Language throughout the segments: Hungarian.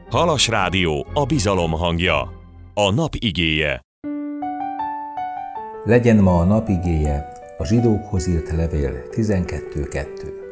Halas Rádió, a bizalom hangja. A nap igéje. Legyen ma a nap igéje a zsidókhoz írt levél 12.2.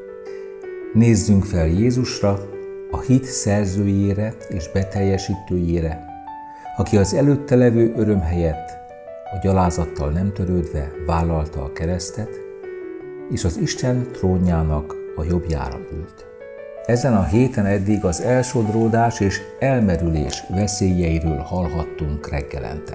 Nézzünk fel Jézusra, a hit szerzőjére és beteljesítőjére, aki az előtte levő öröm helyett a gyalázattal nem törődve vállalta a keresztet, és az Isten trónjának a jobbjára ült. Ezen a héten eddig az elsodródás és elmerülés veszélyeiről hallhattunk reggelente.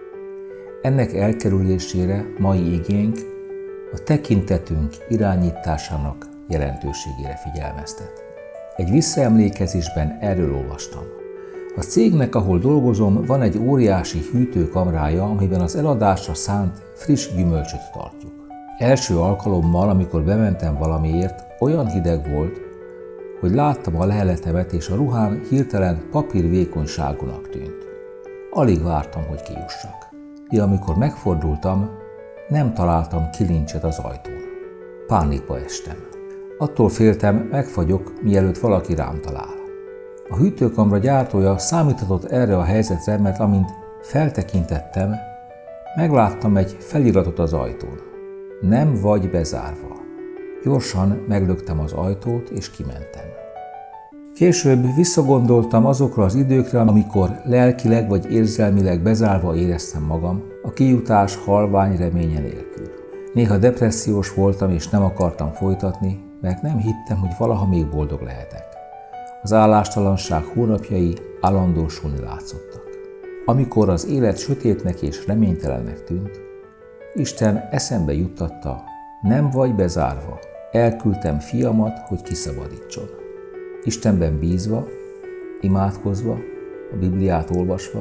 Ennek elkerülésére mai igénk a tekintetünk irányításának jelentőségére figyelmeztet. Egy visszaemlékezésben erről olvastam. A cégnek, ahol dolgozom, van egy óriási hűtőkamrája, amiben az eladásra szánt friss gyümölcsöt tartjuk. Első alkalommal, amikor bementem valamiért, olyan hideg volt, hogy láttam a leheletemet, és a ruhám hirtelen papírvékonyságúnak tűnt. Alig vártam, hogy kijussak. De amikor megfordultam, nem találtam kilincset az ajtón. Pánikba estem. Attól féltem, megfagyok, mielőtt valaki rám talál. A hűtőkamra gyártója számíthatott erre a helyzetre, mert amint feltekintettem, megláttam egy feliratot az ajtón. Nem vagy bezárva. Gyorsan meglöktem az ajtót, és kimentem. Később visszagondoltam azokra az időkre, amikor lelkileg vagy érzelmileg bezárva éreztem magam, a kijutás halvány reménye nélkül. Néha depressziós voltam, és nem akartam folytatni, mert nem hittem, hogy valaha még boldog lehetek. Az állástalanság hónapjai állandósulni látszottak. Amikor az élet sötétnek és reménytelennek tűnt, Isten eszembe juttatta, nem vagy bezárva, elküldtem fiamat, hogy kiszabadítson. Istenben bízva, imádkozva, a Bibliát olvasva,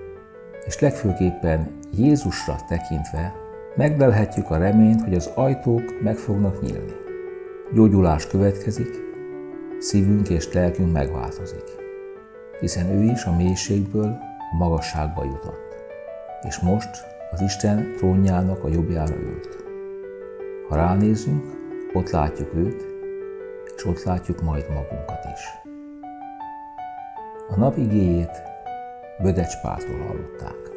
és legfőképpen Jézusra tekintve meglelhetjük a reményt, hogy az ajtók meg fognak nyílni. Gyógyulás következik, szívünk és lelkünk megváltozik, hiszen ő is a mélységből a magasságba jutott, és most az Isten trónjának a jobbjára ült. Ha ránézünk, ott látjuk őt, és ott látjuk majd magunkat is. A nap igéjét Bödecs Páltól hallották.